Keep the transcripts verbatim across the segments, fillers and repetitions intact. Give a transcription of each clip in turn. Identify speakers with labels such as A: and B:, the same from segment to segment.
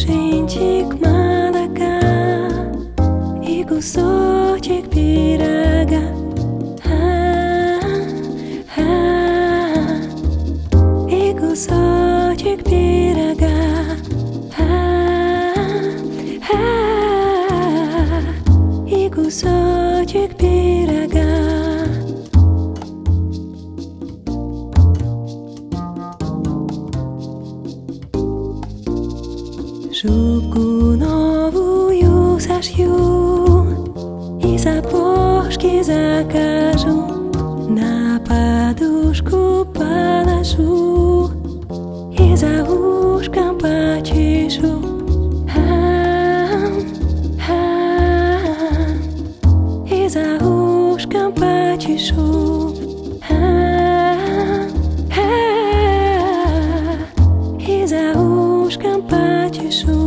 A: кувшинчик молока и кусочек пирога. А-а-а, и кусочек пирога. А-а-а, и кусочек пирога. Шубку новую сошью и сапожки закажу, на подушку положу и за ушком почешу. А-а-а, и за ушком почешу. А-а-а, и за ушком почешу.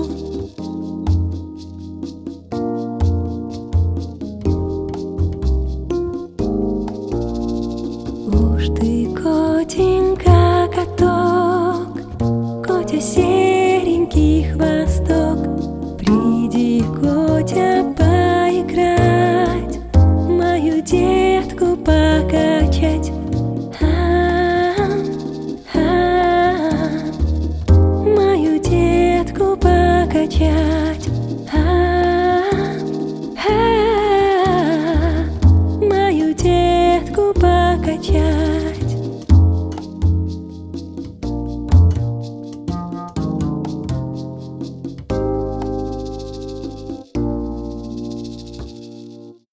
A: Уж ты, котенька, каток, Котя серенький хвосток, приди, Котя, поиграть, мою детку покачать. А-а-а, мою детку покачать. А-а-а.